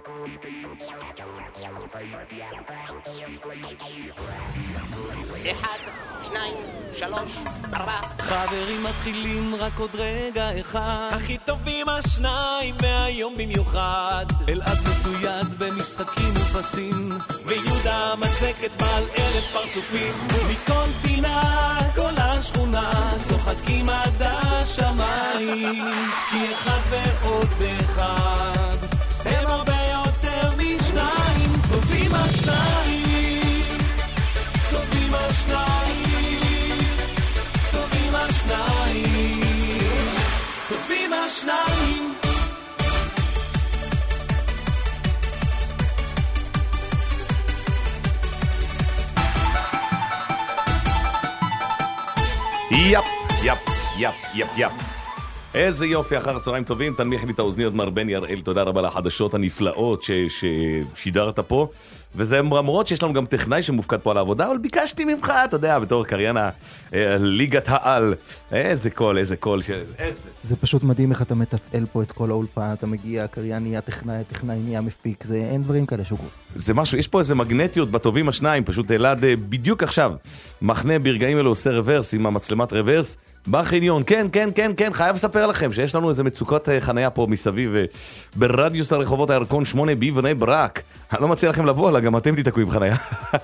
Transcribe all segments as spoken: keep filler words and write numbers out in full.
אחד, שניים, שלוש, ארבע. חברים מתחילים רק עוד רגע אחד. הכי טובים השניים מהיום במיוחד. אלעד מצויד במשחקים ופסים, ויהודה מצקת בעל אלף פרצופים. מכל פינה, כל השכונה, צוחקים עד השמיים. כי אחד ועוד אחד הם הרבה יותר משניים. טובים השניים, טובים השניים, טובים השניים, טובים השניים. יפ, יפ, יפ, יפ, יפ. איזה יופי, אחר הצהריים טובים, תנמיך לי את האוזניות מר בני הראל, תודה רבה לחדשות הנפלאות ששידרת פה, וזה למרות שיש לנו גם טכנאי שמופקד פה על העבודה, אבל ביקשתי ממך, אתה יודע, בתור קריינה, ליגת העל, איזה קול, איזה קול, איזה. זה פשוט מדהים איך אתה מתפעל פה את כל האולפן, אתה מגיע, קריין נהיה טכנאי, טכנאי נהיה מפיק, זה אין דברים כאלה שוגרו. זה משהו, יש פה איזה מגנטיות בטובים השניים, פשוט אלעד בדיוק עכשיו, מחנה ברגעים אלו עושה רוורס עם המצלמת רוורס, בחניון, כן, כן, כן, כן, חייב לספר לכם שיש לנו איזה מצוקות חניה פה מסביב ברדיוס הרחובות הירקון שמונה בבני ברק. אני לא מציע לכם לבוא, אלא גם אתם תתקעו עם חניה.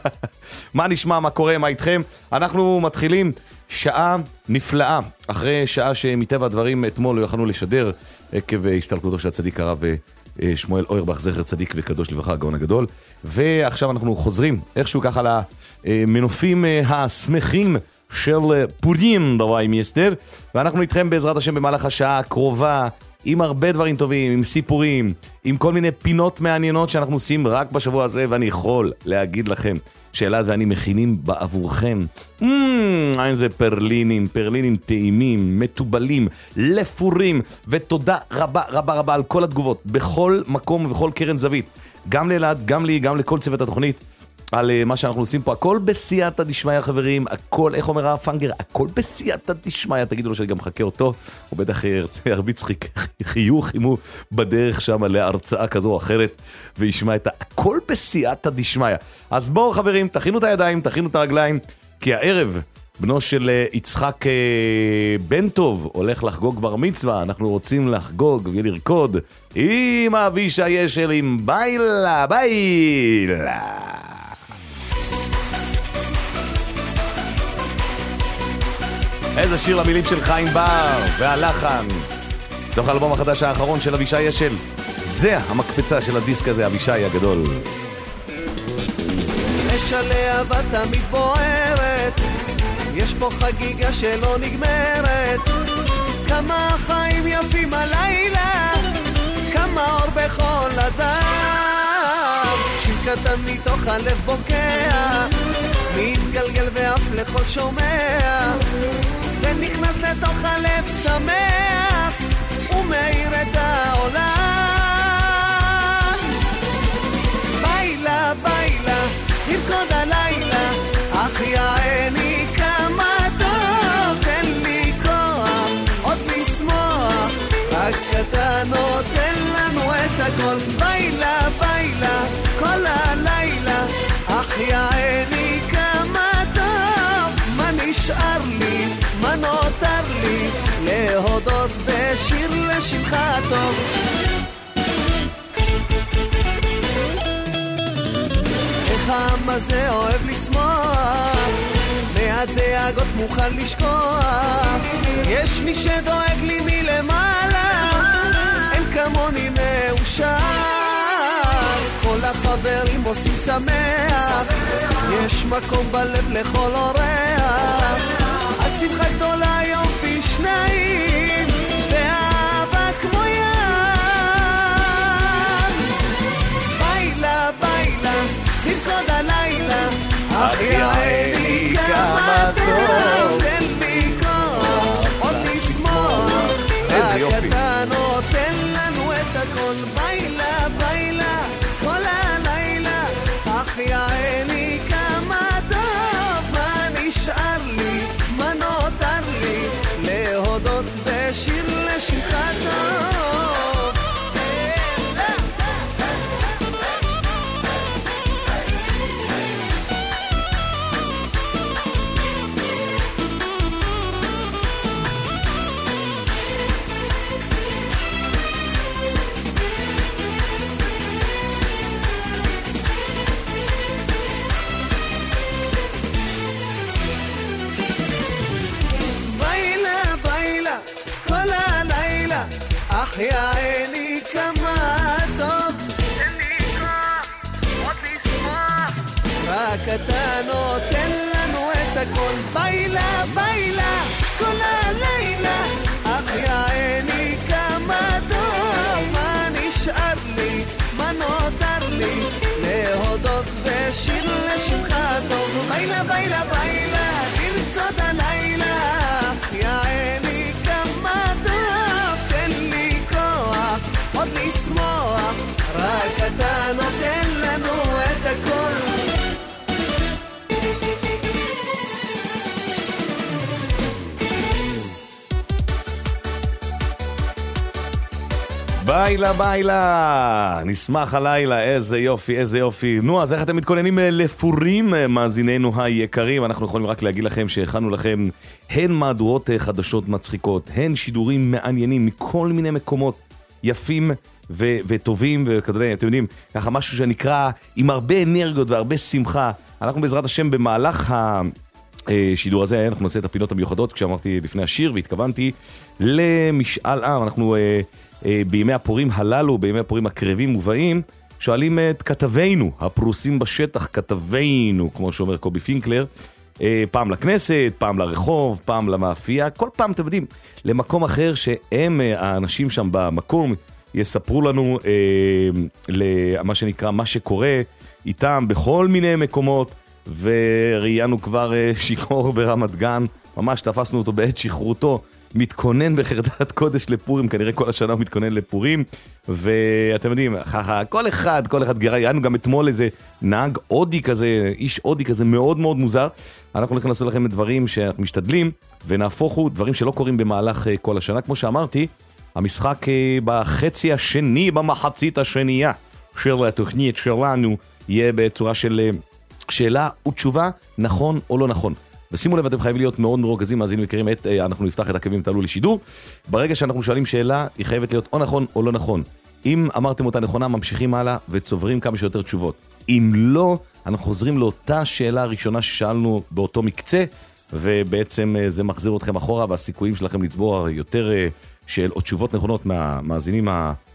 מה נשמע, מה קורה, מה איתכם? אנחנו מתחילים שעה נפלאה, אחרי שעה שמטבע הדברים אתמול לא יכולנו לשדר עקב הסתלקותו של הצדיק הרב שמואל אוירבך, זכר צדיק וקדוש לברכה, הגאון הגדול. ועכשיו אנחנו חוזרים איכשהו ככה למנופים השמחים של פורים, דברי מיסטר, ואנחנו איתכם בעזרת השם במהלך השעה הקרובה עם הרבה דברים טובים, עם סיפורים, עם כל מיני פינות מעניינות שאנחנו עושים רק בשבוע הזה, ואני יכול להגיד לכם שאלעד ואני מכינים בעבורכם mm, איזה פרלינים, פרלינים טעימים, מטובלים, לפורים, ותודה רבה רבה רבה על כל התגובות בכל מקום ובכל קרן זווית, גם לאלעד, גם לי, גם לכל צוות התוכנית, על מה שאנחנו עושים פה, הכל בסייעתא דשמיא חברים, הכל, איך אומר הפנגר, הכל בסייעתא דשמיא, תגידו לו שאני גם מחכה אותו, הוא בטח ירביץ חיוך אם הוא בדרך שם להרצאה כזו או אחרת, וישמע את הכל בסייעתא דשמיא. אז בואו חברים, תכינו את הידיים, תכינו את הרגליים, כי הערב בנו של יצחק בן טוב הולך לחגוג בר מצווה, אנחנו רוצים לחגוג ולרקוד עם אבישי ישל עם ביילה, ביילה. איזה שיר למילים של חיים בר והלחן תוך האלבום החדש האחרון של אבישי ישל, זה המקפצה של הדיסק הזה, אבישי הגדול. אש הלהבה תמיד בוערת, יש פה חגיגה שלא נגמרת, כמה חיים יפים הלילה, כמה אור בכל אדם, שיר קטן מתוך הלב בוקע, מתגלגל ואף לכל שומע, ונכנס לתוך הלב שמח ומאיר את העולם. ביילה ביילה נרקוד הלילה, אך יעני כמה טוב, תן לי כוח עוד לשמוח, רק אתה נותן לנו את הכל. ביילה ביילה כל הלילה, אך יעני כמה טוב, מה נשאר לי, מה נותר לי, להודות בשיר לשמך הטוב. איך העם הזה אוהב לשמוח, מהדאגות מוכן לשכוח, יש מי שדואג לי מלמעלה, אין כמוני מאושר, כל החברים עושים שמח, יש מקום בלב לכל אורח, השמחה גדולה יום פי שניים, ואהבה כמו ים. ביילה ביילה נרקוד הלילה, אך יעני כמה טוב, תן לי כוח עוד לשמוח, רק אתה נותן לנו את הכל. ביילה ביילה כל הלילה, אך יעני כמה טוב, מה נשאר לי, מה נותר לי, להודות בשיר החייני כמה טוב, תן לי כוח, עוד לשמוח, רק אתה נותן לנו את הכל, בילה בילה כל הלילה, החייני כמה טוב, מה נשאר לי, מה נותר לי, להודות בשיר לשמך טוב, בילה בילה בילה לרקוד הלילה, החייני כמה טוב, תן לי כוח עוד לשמוח, רק אתה נותן לנו את הכל. בילה בילה, נשמח הלילה, איזה יופי, איזה יופי. נו, אז איך אתם מתכוננים לפורים, מאזיננו היקרים? אנחנו יכולים רק להגיד לכם שהכנו לכם הן מהדורות חדשות מצחיקות, הן שידורים מעניינים מכל מיני מקומות יפים ו- וטובים, וכדומה, אתם יודעים, ככה משהו שנקרא עם הרבה אנרגיות והרבה שמחה. אנחנו בעזרת השם במהלך ה... שידור הזה, אנחנו נעשה את הפינות המיוחדות, כשאמרתי לפני השיר והתכוונתי למשאל עם. אנחנו בימי הפורים הללו, בימי הפורים הקרבים ובאים, שואלים את כתבינו, הפרוסים בשטח, כתבינו, כמו שאומר קובי פינקלר, פעם לכנסת, פעם לרחוב, פעם למאפייה, כל פעם, אתם יודעים, למקום אחר שהם, האנשים שם במקום, יספרו לנו למה שנקרא, מה שקורה איתם בכל מיני מקומות, וראיינו כבר שיקור ברמת גן, ממש תפסנו אותו בעת שחרורתו, מתכונן בחרדת קודש לפורים, כנראה כל השנה הוא מתכונן לפורים, ואתם יודעים, כל אחד, כל אחד גרה, היינו גם אתמול איזה נהג אודי כזה, איש אודי כזה מאוד מאוד מוזר, אנחנו הולכים לעשות לכם דברים שאנחנו משתדלים, ונהפוכו דברים שלא קורים במהלך כל השנה, כמו שאמרתי, המשחק בחצי השני, במחצית השנייה של התוכנית שלנו, יהיה בצורה של שאלה ותשובה, נכון או לא נכון. ושימו לב, אתם חייבים להיות מאוד מרוכזים, אז הנה מכירים את, אנחנו נפתח את הקווים, תעלו לשידור. ברגע שאנחנו שואלים שאלה, היא חייבת להיות או נכון או לא נכון. אם אמרתם אותה נכונה, ממשיכים הלאה וצוברים כמה שיותר תשובות. אם לא, אנחנו חוזרים לאותה שאלה הראשונה ששאלנו באותו מקצה, ובעצם זה מחזיר אתכם אחורה, והסיכויים שלכם לצבור יותר של או תשובות נכונות מהמאזינים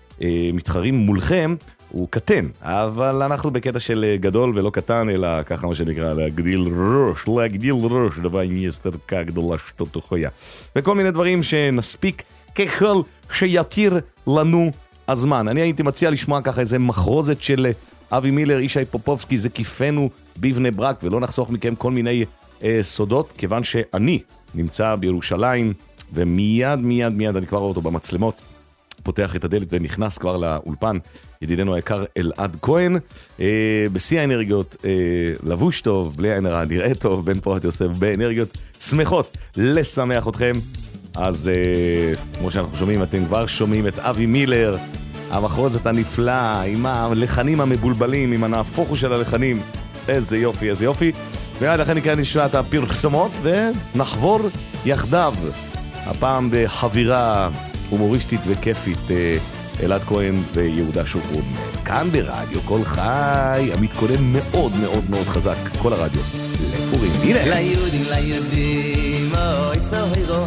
המתחרים מולכם, הוא קטן, אבל אנחנו בקטע של גדול ולא קטן, אלא ככה מה שנקרא, להגדיל ראש, להגדיל ראש, דבר נסתרקה גדולה שתות חויה. וכל מיני דברים שנספיק ככל שיתיר לנו הזמן. אני הייתי מציע לשמוע ככה איזה מחרוזת של אבי מילר, ישי פופובסקי, זה כיפנו בבני ברק, ולא נחסוך מכם כל מיני אה, סודות, כיוון שאני נמצא בירושלים, ומיד מיד מיד אני כבר רואה אותו במצלמות, פותח את הדלת ונכנס כבר לאולפן, ידידנו היקר אלעד כהן, אה, בשיא האנרגיות, אה, לבוש טוב, בלי עין הרע, נראה טוב, בן פורת יוסף, באנרגיות שמחות לשמח אתכם. אז אה, כמו שאנחנו שומעים, אתם כבר שומעים את אבי מילר, המחרוזת הנפלא, עם הלחנים המבולבלים, עם הנהפוכו של הלחנים, איזה יופי, איזה יופי. ועד לכן נקרא נשמע את הפרסומות, ונחבור יחדיו, הפעם בחבירה הומוריסטית וכיפית, אלעד כהן ויהודה שוקרון. כאן ברדיו כל חי, המתכונן מאוד מאוד מאוד חזק, כל הרדיו, לפורים. הנה! ליהודים, ליהודים, אוי סוהירו,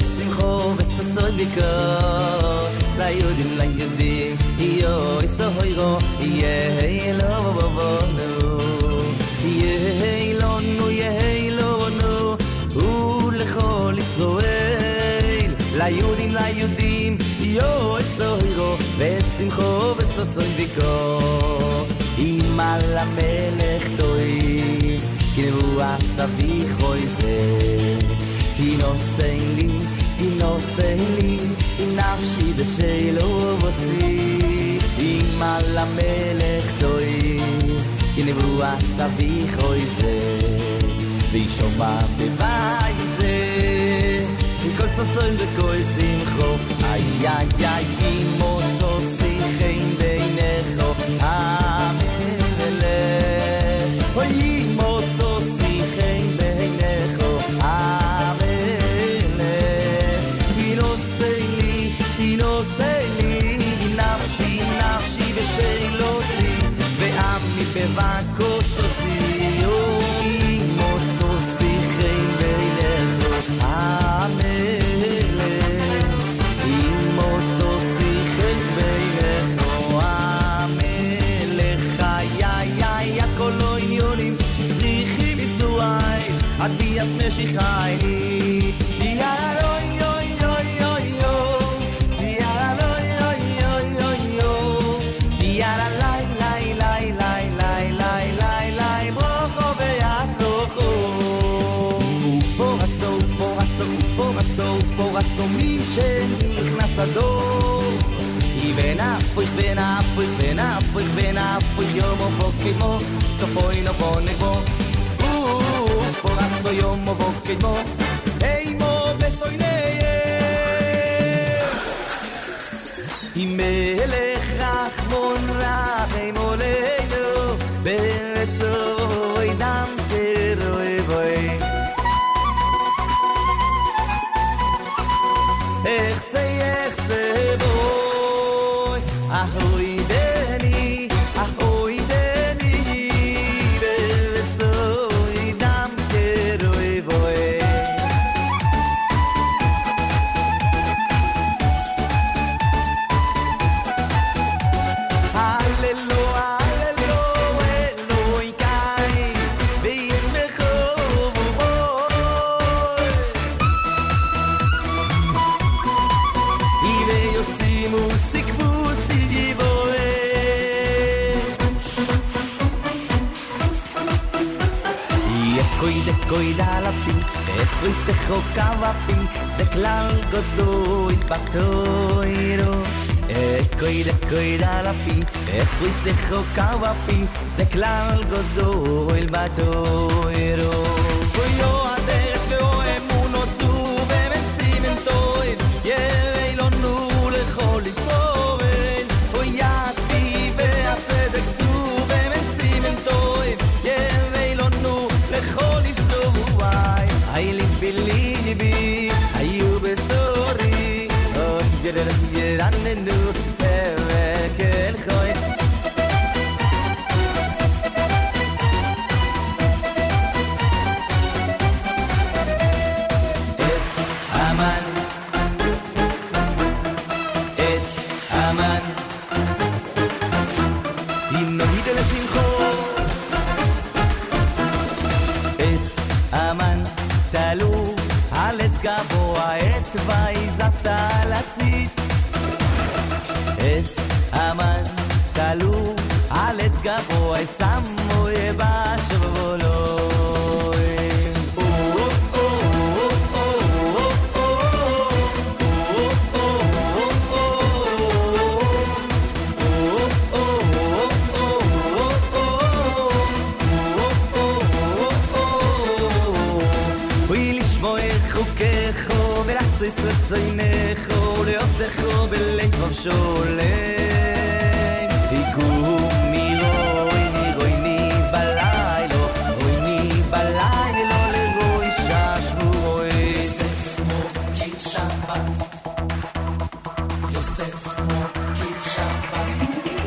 ושמחו וששוי ביקור. ליהודים, ליהודים, אוי סוהירו, יהי לו ובונו. יהי לנו, יהי לנו, ולכל ישראל. ליהודים, ליהודים, יוי סוהירו, ושמחו וששוי ביקור. אם על המלך טועים, כי נבואה סביך רוי זה. כי נושא לי, כי נושא לי, נפשי בשאלו בוסי. אם על המלך טועים, כי נבואה סביך רוי זה. וישומע בבית זה, כל סוסוין וכל שמחו, איי איי איי, אימו סוסיכן בינךו, המלך. אוי אימו סוסיכן בינךו, המלך. תנושא לי, תנושא לי, נפשי נפשי בשאלוסי, ועמי בבקו שוסי. אוי אימו סוסיכן בינךו, המלך. אימו סוסיכן Agbias Meshichaini Tiara yo yo yo yo Tiara yo yo yo yo Tiara lai lai lai lai lai lai lai lai Brocho ve'atlocho Ufורצתו ופורצתו ופורצתו ופורצתו מי שנכנס לדור בין אפריך בין אפריך בין אפריך בין אפריך יום ובוקדמו סופוי נבוא נבוא פורצתו יום ובוקדמו אימו בסויניה עם מלך רחמון רחם עולנו ברצוי דם תרוי בוי איך זה איך זה בוי ahoy deni ahoy deni besoy dam keroy boy hallelu hallelu eloy kai bismecho boy ibe yosimu sikbu Koide koide la pi, efris de chokava pi, ze klal godoy baktoiro. Koide koide la pi, efris de chokava pi, ze klal godoy baktoiro. Koyo aderes veo emuno zu vemensimentoy, yerei lo nu lechol isoven, oyat pi ve'atzedek zu vemensimentoy, yerei lo nu lechol isovuay, ay libi libi, ayu besori, oh yerer yeranenu, evekel choy. Et aman, et aman, inohide לשמחו. אמן תלו על עץ גבוה את ויזת על הציץ את אמן תלו על עץ גבוה שמו בשבולו רצוינךו ליוסךו בלית ורשולם היגום מירוי נירוי ני בלילו רוי ני בלילו לרוי ששבוי יוסף מוקיר שבת יוסף מוקיר שבת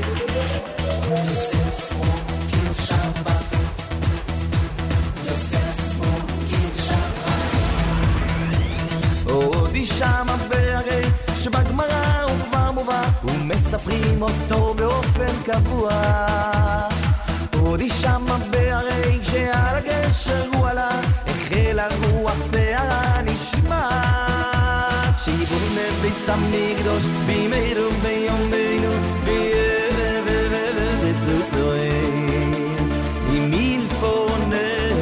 יוסף מוקיר שבת יוסף מוקיר שבת עודי שמה בהרי שבגמרא הוא כבר מובא ומספרים אותו באופן קבוע עודי שמה בהרי שעל הגשר הוא עלה החל הרוח שערה נשמע שיבורים בביס המקדוש בימינו ביומנו בערב ערב וסוצוין עם מלפונךו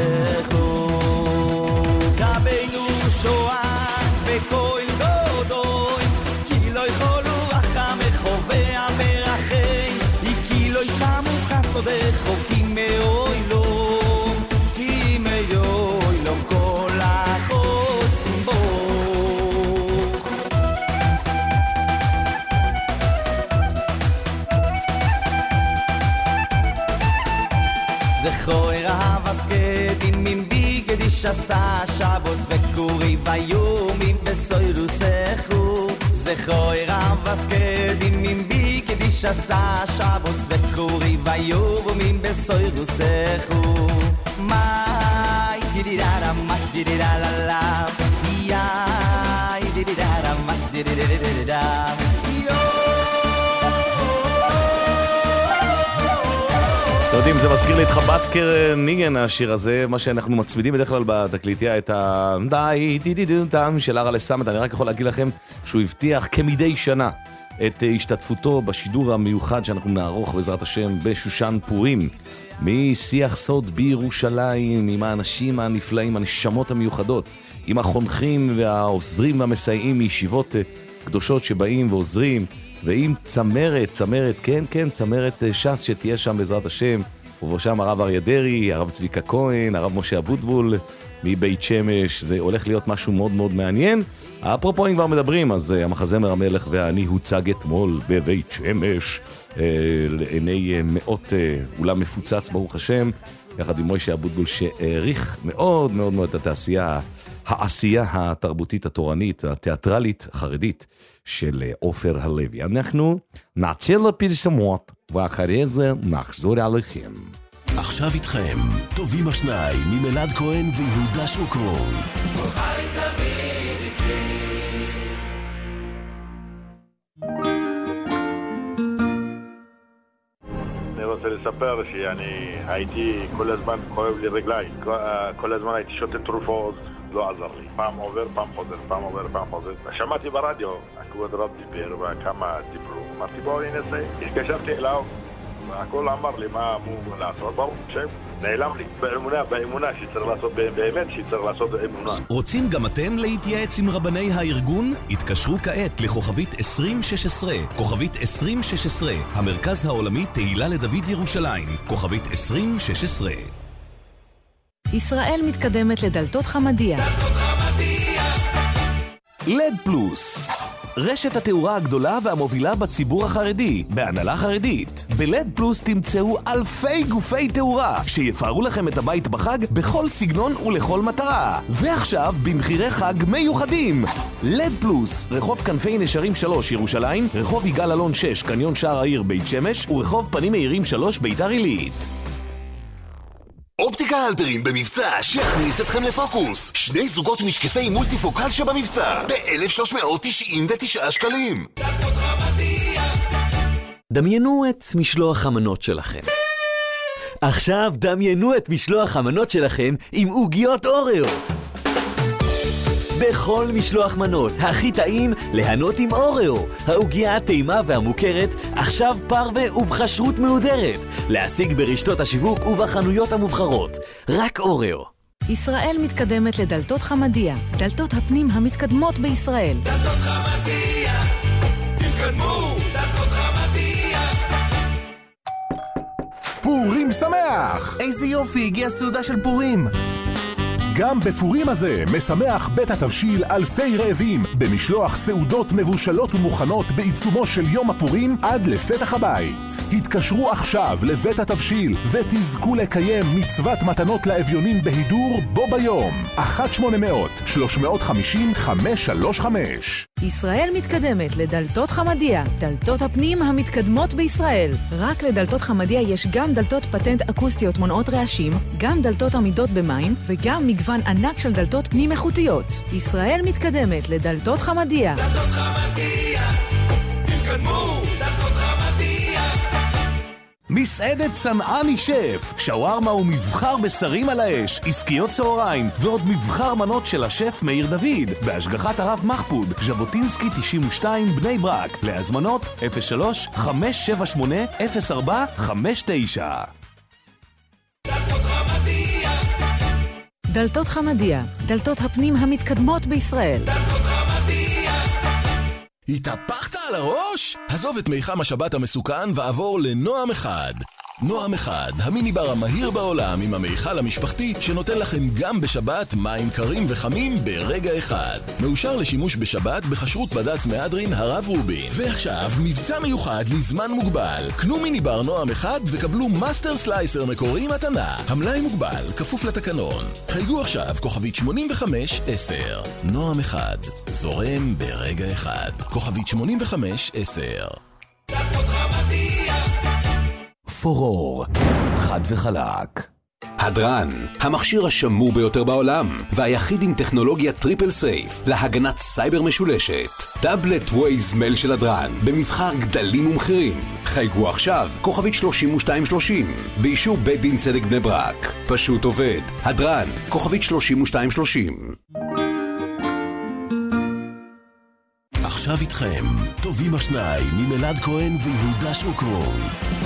רבינו שואה וקויל גודוי כי לא יכולו החמך והמרחם כי לא ישמו חסודך כי מאוי לו כי מאוי לו כל החוצים בו זכוי רב הסקדים ממבי קדיש עשה שבוס וקורי ויומים בסוירוסךו זכוי רב הסקדים ממבי קדיש עשה שבוס וקורי ויומים בסוירוסךו מאי דידידרה מאי דידידלה יאי דידידרה מאי דידידלה לא יודעים, זה מזכיר לי את חבצקר ניגן, השיר הזה, מה שאנחנו מצמידים בדרך כלל בתקליטיה, את ה... די, די די די די של ארלה סמט. אני רק יכול להגיד לכם שהוא הבטיח כמדי שנה את השתתפותו בשידור המיוחד שאנחנו נערוך בעזרת השם בשושן פורים, משיח סוד בירושלים, עם האנשים הנפלאים, הנשמות המיוחדות, עם החונכים והעוזרים והמסייעים מישיבות קדושות שבאים ועוזרים, ועם צמרת, צמרת, כן, כן, צמרת ש"ס שתהיה שם בעזרת השם, ובראשם הרב אריה דרעי, הרב צביקה כהן, הרב משה אבוטבול מבית שמש. זה הולך להיות משהו מאוד מאוד מעניין. אפרופו אם כבר מדברים, אז המחזמר המלך ואני הוצג אתמול בבית שמש, אה, לעיני מאות אה, אולם מפוצץ ברוך השם, יחד עם משה אבוטבול שהעריך מאוד מאוד מאוד את התעשייה, העשייה התרבותית התורנית, התיאטרלית, החרדית של עופר הלוי. אנחנו נעצר לפרסומות ואחרי זה נחזור עליכם. עכשיו איתכם, טובים השניים ממלעד כהן ויהודה שוקרון. אני רוצה לספר שאני הייתי כל הזמן כואב לי רגליים, כל הזמן הייתי שותה תרופות, לא עזר לי. פעם עובר, פעם חוזר, פעם עובר, פעם חוזר. שמעתי ברדיו, הכבוד רב דיבר וכמה דיברו. אמרתי בואו ננסה. התקשרתי אליו, והכל אמר לי מה אמור לעשות. ברור, שם, נעלם לי. באמונה, באמונה שצריך לעשות, באמת שצריך לעשות באמונה. רוצים גם אתם להתייעץ עם רבני הארגון? התקשרו כעת לכוכבית עשרים שש עשרה, כוכבית עשרים שש עשרה, המרכז העולמי תהילה לדוד ירושלים, כוכבית עשרים שש עשרה. ישראל מתקדמת לדלתות חמדיה. דלתות חמדיה. לד פלוס, רשת התאורה הגדולה והמובילה בציבור החרדי, בהנהלה חרדית. בלד פלוס תמצאו אלפי גופי תאורה שיפארו לכם את הבית בחג בכל סגנון ולכל מטרה. ועכשיו במחירי חג מיוחדים. לד פלוס, רחוב כנפי נשרים שלוש ירושלים, רחוב יגאל אלון שש קניון שער העיר בית שמש, ורחוב פנים מאירים שלוש ביתר עילית. אופטיקה הלפרין במבצע שיכניס אתכם לפוקוס. שני זוגות משקפי מולטיפוקל שבמבצע ב-אלף שלוש מאות תשעים ותשעה שקלים. דמיינו את משלוח המנות שלכם. עכשיו דמיינו את משלוח המנות שלכם עם עוגיות אוריו. בכל משלוח מנות הכי טעים ליהנות עם אוריו, העוגיה הטעימה והמוכרת, עכשיו פרווה ובחשרות מהודרת, להשיג ברשתות השיווק ובחנויות המובחרות. רק אוריו. ישראל מתקדמת לדלתות חמדיה, דלתות הפנים המתקדמות בישראל. דלתות חמדיה, תתקדמו, דלתות חמדיה. פורים שמח! איזה יופי, הגיעה סעודה של פורים. גם בפורים הזה משמח בית התבשיל אלפי רעבים במשלוח סעודות מבושלות ומוכנות בעיצומו של יום הפורים עד לפתח הבית. התקשרו עכשיו לבית התבשיל ותזכו לקיים מצוות מתנות לאביונים בהידור בו ביום. אחת שמונה מאות שלוש מאות חמישים חמש שלוש חמש. ישראל מתקדמת לדלתות חמדיה, דלתות הפנים המתקדמות בישראל. רק לדלתות חמדיה יש גם דלתות פטנט אקוסטיות מונעות רעשים, גם דלתות עמידות במים וגם מגוון ענק של דלתות פנים איכותיות. ישראל מתקדמת לדלתות חמדיה. דלתות חמדיה, תתקדמו, דלתות חמדיה. מסעדת צנעני שף, שווארמה ומבחר בשרים על האש, עסקיות צהריים ועוד מבחר מנות של השף מאיר דוד בהשגחת הרב מחפוד, ז'בוטינסקי תשעים ושתיים בני ברק. להזמנות אפס שלוש חמש שבע שמונה אפס ארבע חמש תשע. דלתות חמדיה, דלתות חמדיה, דלתות הפנים המתקדמות בישראל. דלתות חמדיה. התהפכת על הראש? עזוב את מיחם השבת המסוכן ועבור לנועם אחד. נועם אחד, המיניבר המהיר בעולם עם המיכל המשפחתי שנותן לכם גם בשבת מים קרים וחמים ברגע אחד. מאושר לשימוש בשבת בחשרות בד"ץ מהדרין הרב רובין. ועכשיו מבצע מיוחד לזמן מוגבל. קנו מיניבר נועם אחד וקבלו מאסטר סלייסר מקורי מתנה. המלאי מוגבל, כפוף לתקנון. חייגו עכשיו כוכבית שמונים וחמש עשר. נועם אחד, זורם ברגע אחד. כוכבית שמונים וחמש עשר. דלתות חמדיה. פורור, חד וחלק. הדרן, המכשיר השמור ביותר בעולם, והיחיד עם טכנולוגיה טריפל סייף להגנת סייבר משולשת. טאבלט ווייז מייל של הדרן, במבחר גדלים ומחירים. חייגו עכשיו, כוכבית שלושים ושתיים שלושים, באישור בית דין צדק בני ברק. פשוט עובד. הדרן, כוכבית שלושים ושתיים שלושים. עכשיו איתכם, טובים השניים עם אלעד כהן ויהודה שוקרון.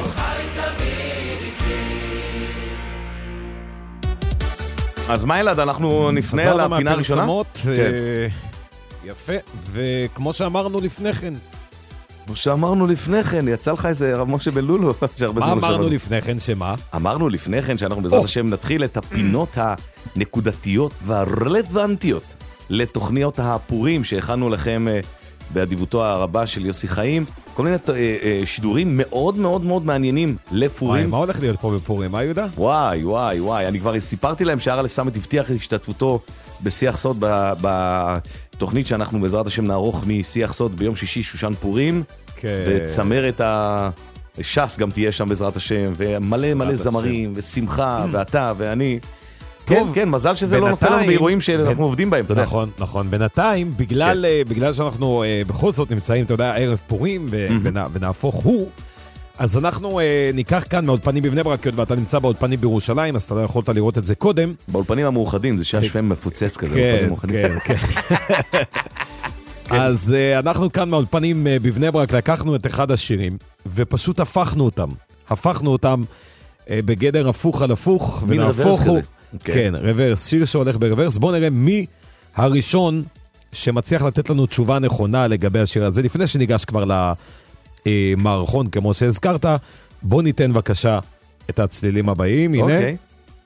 אז מה אלעד, אנחנו נפנה על הפינה הראשונה? חזרנו מהפרסמות, יפה, וכמו שאמרנו לפני כן. כמו שאמרנו לפני כן, יצא לך איזה רב משה בן לולו. מה אמרנו לפני כן, שמה? אמרנו לפני כן שאנחנו בעזרת השם נתחיל את הפינות הנקודתיות והרלוונטיות לתוכניות הפורים שהכנו לכם באדיבותו הרבה של יוסי חיים. כל מיני שידורים מאוד מאוד מאוד מעניינים לפורים. מה הולך להיות פה בפורים, מה יהודה? וואי, וואי, וואי. אני כבר סיפרתי להם שהרל סמט הבטיח השתתפותו בשיח סוד בתוכנית שאנחנו בעזרת השם נערוך משיח סוד ביום שישי, שושן פורים. וצמרת הש"ס גם תהיה שם בעזרת השם, ומלא מלא זמרים, ושמחה, ואתה ואני. כן, כן, מזל שזה לא נופל לנו באירועים שאנחנו עובדים בהם, אתה יודע. נכון, נכון. בינתיים, בגלל שאנחנו בכל זאת נמצאים, אתה יודע, ערב פורים, ונהפוך הוא, אז אנחנו ניקח כאן מהאולפנים בבני ברק, ואתה נמצא באולפנים בירושלים, אז אתה לא יכולת לראות את זה קודם. באולפנים המאוחדים, זה שהשפם מפוצץ כזה. כן, כן, כן. אז אנחנו כאן מהאולפנים בבני ברק, לקחנו את אחד השירים, ופשוט הפכנו אותם. הפכנו אותם בגדר הפוך על הפוך, ונהפוך הוא. כן, רוורס, שיר שהולך ברוורס. בואו נראה מי הראשון שמצליח לתת לנו תשובה נכונה לגבי השיר הזה. לפני שניגש כבר למערכון, כמו שהזכרת, בואו ניתן בבקשה את הצלילים הבאים. הנה. אוקיי.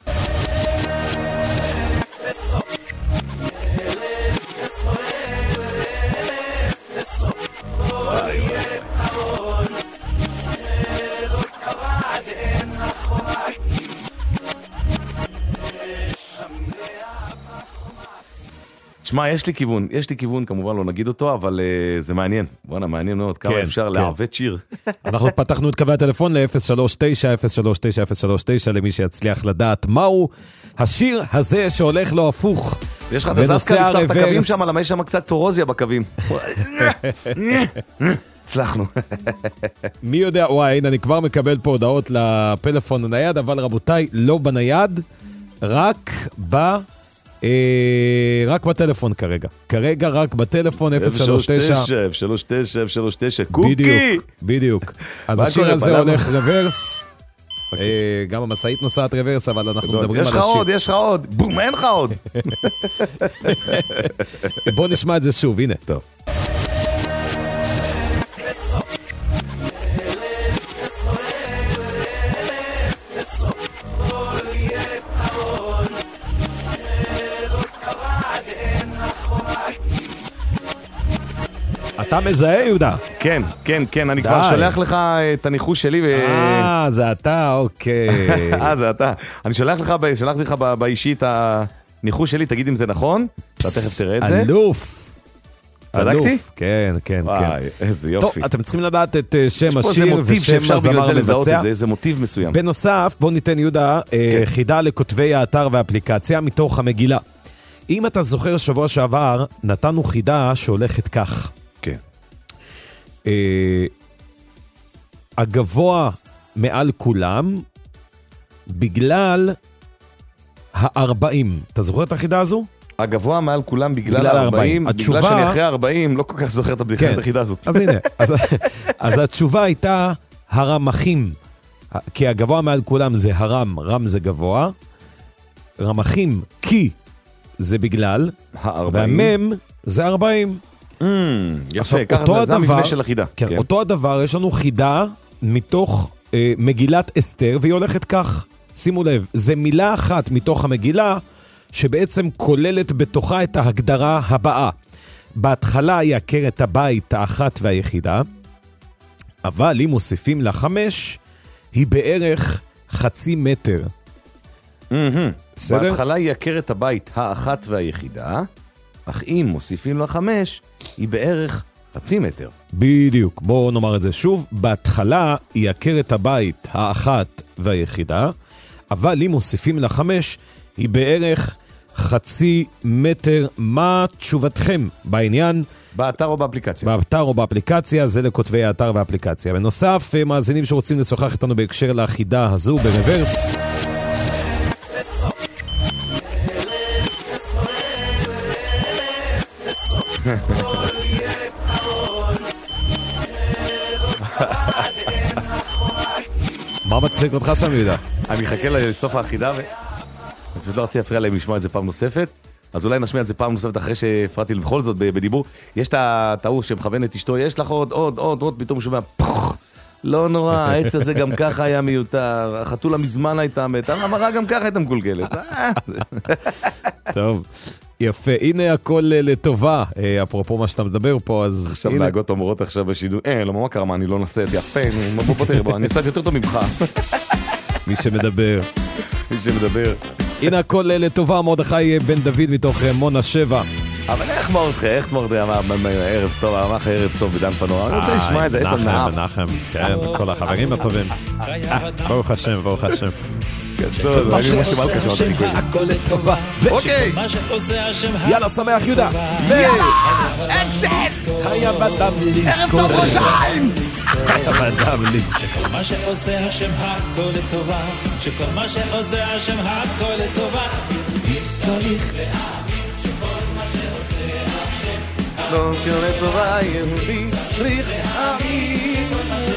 שמע, יש לי כיוון, יש לי כיוון, כמובן לא נגיד אותו, אבל uh, זה מעניין. בוא'נה, מעניין מאוד, כמה כן, אפשר כן. לעוות שיר. אנחנו פתחנו את קווי הטלפון ל-אפס שלוש תשע אפס שלוש תשע אפס שלוש תשע, למי שיצליח לדעת מהו השיר הזה שהולך לו הפוך. יש לך את הזסקה, לפתוח את הקווים שם, למה יש שם קצת טורוזיה בקווים. הצלחנו. מי יודע, וואי, הנה, אני כבר מקבל פה הודעות לפלאפון הנייד, אבל רבותיי, לא בנייד, רק ב... רק בטלפון כרגע. כרגע רק בטלפון אפס שלוש תשע אפס שלוש תשע אפס שלוש תשע קוקי. בדיוק, בדיוק. אז השיר הזה הולך רוורס. גם המסעית נוסעת רוורס, אבל אנחנו מדברים על השיר. יש לך עוד, יש לך עוד. בום, אין לך עוד. בוא נשמע את זה שוב, הנה. טוב. אתה מזהה, יהודה? כן, כן, כן, אני כבר שולח לך את הניחוש שלי. אה, זה אתה, אוקיי. אה, זה אתה. אני שולח לך, שלחתי לך באישי את הניחוש שלי, תגיד אם זה נכון, אתה תכף תראה את זה. אלוף. צדקתי? כן, כן, כן. וואי, איזה יופי. טוב, אתם צריכים לדעת את שם השיר ושם הזמר המבצע. זה מוטיב מסוים. בנוסף, בוא ניתן, יהודה, חידה לכותבי האתר והאפליקציה מתוך המגילה. אם אתה זוכר שבוע שעבר, נתנו חידה שהולכת כך. כן. Uh, הגבוה מעל כולם בגלל הארבעים. אתה זוכר את החידה הזו? הגבוה מעל כולם בגלל הארבעים. בגלל שאני אחרי הארבעים לא כל כך זוכר את הבדיחה, את החידה הזאת. אז הנה, אז, אז התשובה הייתה הרמחים. כי הגבוה מעל כולם זה הרם, רם זה גבוה. רמחים כי זה בגלל, והמם זה ארבעים. Mm, יפה, ככה זה, זה המבנה של החידה. כן, כן. אותו הדבר, יש לנו חידה מתוך אה, מגילת אסתר, והיא הולכת כך, שימו לב, זה מילה אחת מתוך המגילה, שבעצם כוללת בתוכה את ההגדרה הבאה. בהתחלה היא עקרת הבית האחת והיחידה, אבל אם מוסיפים לה חמש, היא בערך חצי מטר. Mm-hmm. בהתחלה היא עקרת הבית האחת והיחידה, אך אם מוסיפים לה חמש, היא בערך חצי מטר. בדיוק, בואו נאמר את זה שוב. בהתחלה היא עקרת הבית האחת והיחידה, אבל אם מוסיפים לה חמש, היא בערך חצי מטר. מה תשובתכם בעניין? באתר או באפליקציה? באתר או באפליקציה, זה לכותבי האתר והאפליקציה. בנוסף, מאזינים שרוצים לשוחח איתנו בהקשר לאחידה הזו ברוורס. מה מצחיק אותך שם, יהודה? אני אחכה לסוף האחידה ו... אני פשוט לא רציתי להפריע להם לשמוע את זה פעם נוספת, אז אולי נשמיע את זה פעם נוספת אחרי שהפרעתי בכל זאת בדיבור. יש את הטעות שמכוון את אשתו, יש לך עוד, עוד, עוד, עוד, פתאום שומע, פח, לא נורא, העץ הזה גם ככה היה מיותר, החתולה מזמן הייתה מתה, המראה גם ככה הייתה מגולגלת. טוב, יפה, הנה הכל לטובה, אפרופו מה שאתה מדבר פה, אז... עכשיו נהגות אומרות עכשיו בשידור, אה, לא, מה קרה, מה, אני לא נעשה את יפה, בוא בוא תראה, בוא, אני עושה את יותר טוב ממך. מי שמדבר. מי שמדבר. הנה הכל לטובה, מרדכי בן דוד מתוך מונה שבע. אבל איך מרדכי, איך מרדכי אמר ערב טוב, אמר לך ערב טוב בדן פנורה, אני רוצה לשמוע את זה, איפה נאף. נחם, כן, כל החברים הטובים. ברוך השם, ברוך השם. גדול, אני ממש מלכה שמעת לי קודם. הכל לטובה. אוקיי. יאללה, שמח יהודה. יאללה, אקשן. חייב אדם לזכור. ערב טוב ראש העין. חייב אדם לזכור. שכל מה שעושה השם הכל לטובה, שכל מה שעושה השם הכל לטובה. צריך להאמין שכל מה שעושה השם לא כל לטובה יהודי, צריך להאמין.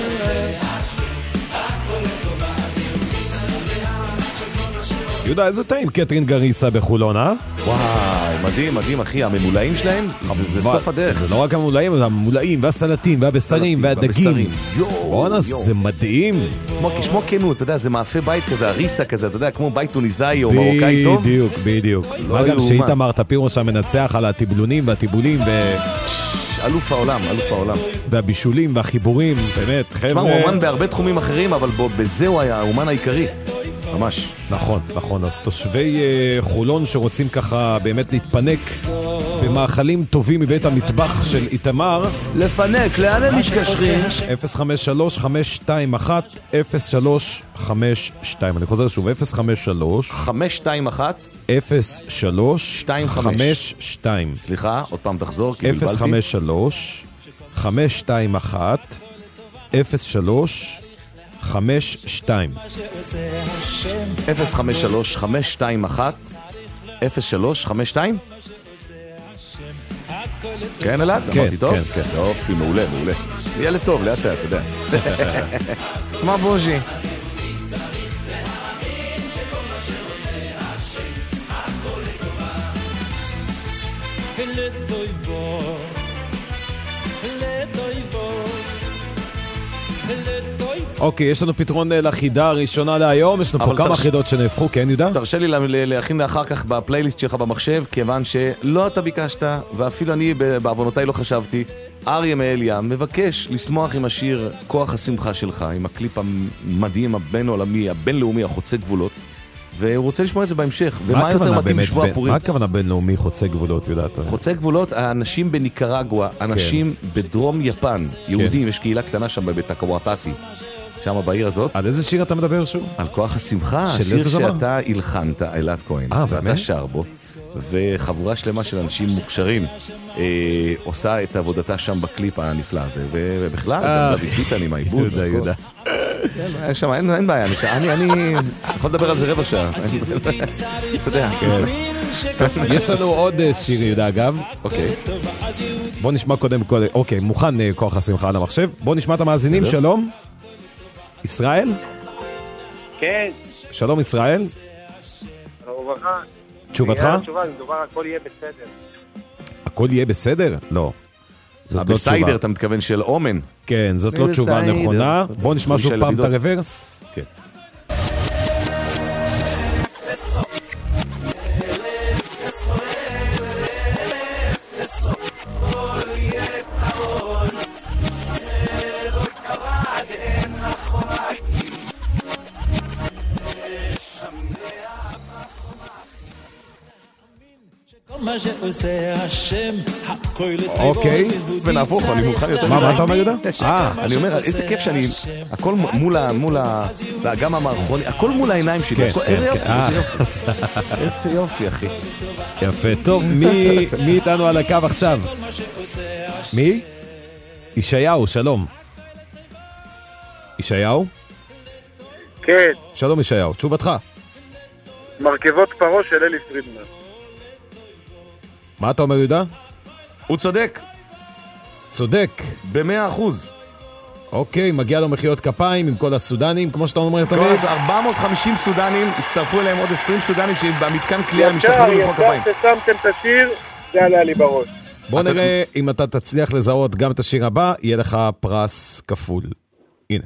יהודה, איזה טעים קטרין גריסה בחולון, אה? וואי, מדהים, מדהים, אחי, הממולאים שלהם, זה סוף הדרך. זה לא רק הממולאים, זה הממולאים והסלטים והבשרים והדגים. בואנה, זה מדהים. כמו כנות, אתה יודע, זה מאפה בית כזה, הריסה כזה, אתה יודע, כמו בית טוניסאי או מרוקאי טוב. בדיוק, בדיוק. מה גם שאיתמר טפירו שם מנצח על הטיבלונים והטיבולים ו... אלוף העולם, אלוף העולם. והבישולים והחיבורים, באמת, חבר'ה... תשמע, הוא אומן בהרבה תחומים אחרים, אבל בזה הוא היה האומן העיקרי. ממש. נכון, נכון. אז תושבי uh, חולון שרוצים ככה באמת להתפנק במאכלים טובים מבית המטבח של איתמר. לפנק, לאן הם מתקשרים? אפס חמש שלוש חמש שתיים אחת אפס שלוש חמש שתיים. אני חוזר שוב, אפס חמש שלוש חמש שתיים אחת אפס שלוש חמש שתיים. סליחה, עוד פעם תחזור, כי בלבלתי. אפס חמש שלוש חמש שתיים אחת אפס שלוש חמש שתיים. אפס חמש שלוש חמש שתיים אחת אפס שלוש חמש שתיים? כן, אלעד? כן, אמרתי טוב? כן, כן. יופי, מעולה, מעולה. ילד טוב, לאט לאט, אתה יודע. מה בוז'י? אוקיי, יש לנו פתרון לחידה הראשונה להיום, יש לנו פה כמה חידות שנהפכו, כן, יהודה? תרשה לי להכין אחר כך בפלייליסט שלך במחשב, כיוון שלא אתה ביקשת, ואפילו אני בעוונותיי לא חשבתי, אריה מאליה מבקש לשמוח עם השיר כוח השמחה שלך, עם הקליפ המדהים הבין-עולמי, הבינלאומי, החוצה גבולות, והוא רוצה לשמוע את זה בהמשך. ומה יותר מתאים לשבוע הפורים? מה הכוונה בינלאומי חוצה גבולות, יודעת? חוצה גבולות, האנשים בניקרגואה, אנשים בדרום יפן, יהודים, יש קהילה קטנה שם בטקוואטאסי, שם בעיר הזאת. על איזה שיר אתה מדבר שוב? על כוח השמחה, השיר שאתה הלחנת, אלעד כהן, ואתה שר בו, וחבורה שלמה של אנשים מוכשרים עושה את עבודתה שם בקליפ הנפלא הזה, ובכלל, גם דוד ביטן עם העיבוד. יהודה, יהודה. אין שם, אין בעיה, אני יכול לדבר על זה רבע שעה. אתה יודע. יש לנו עוד שיר, יהודה, אגב. אוקיי. בוא נשמע קודם כל, אוקיי, מוכן כוח השמחה על המחשב. בוא נשמע את המאזינים, שלום. ישראל? כן. שלום ישראל. וברכה. תשובתך? תשובה, זה דבר, הכל יהיה בסדר. הכל יהיה בסדר? לא. זאת לא תשובה. בסיידר, אתה מתכוון של אומן. כן, זאת לא תשובה נכונה. בוא נשמע שוב פעם את הרוורס. כן. מה שעושה השם, הכל לטבעו. אוקיי. ונהפוך, אני מוכן יותר. מה, מה אתה אומר יהודה? אה, אני אומר, איזה כיף שאני, הכל מול ה... מול ה... גם המערכון, הכל מול העיניים שלי. איזה יופי, איזה יופי, אחי. יפה, טוב, מי איתנו על הקו עכשיו? מי? ישעיהו, שלום. ישעיהו? כן. שלום ישעיהו, תשובתך. מרכבות פרו של אלי פרידמן. מה אתה אומר יהודה? הוא צודק. צודק. במאה אחוז. אוקיי, מגיע לו מחיאות כפיים עם כל הסודנים, כמו שאתה אומר תמיד. ארבע מאות וחמישים סודנים, הצטרפו אליהם עוד עשרים סודנים שבמתקן כליאה משתחררים למחוא כפיים. ישר ששמתם את השיר, זה עלה לי בראש. בוא נראה אם אתה תצליח לזהות גם את השיר הבא, יהיה לך פרס כפול. הנה.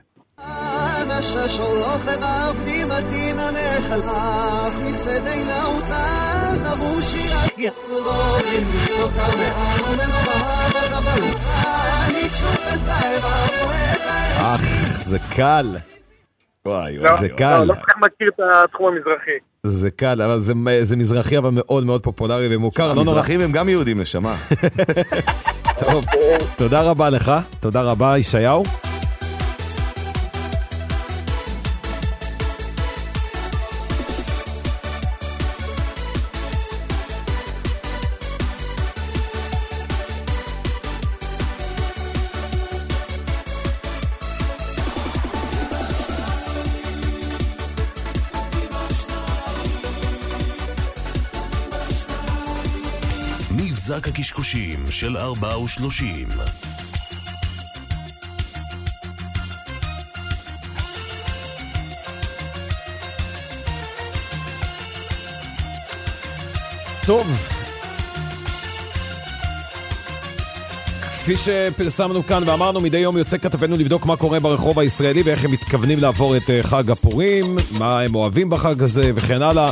אך, זה קל. וואי, זה קל. לא כל כך מכיר את התחום המזרחי. זה קל, אבל זה, זה מזרחי, אבל מאוד מאוד פופולרי ומוכר. המזרחים הם גם יהודים, נשמה. טוב, תודה רבה לך, תודה רבה ישעיהו. מבזק הקשקושים של ארבע ושלושים. טוב, כפי שפרסמנו כאן ואמרנו, מדי יום יוצא כתבנו לבדוק מה קורה ברחוב הישראלי ואיך הם מתכוונים לעבור את חג הפורים, מה הם אוהבים בחג הזה וכן הלאה.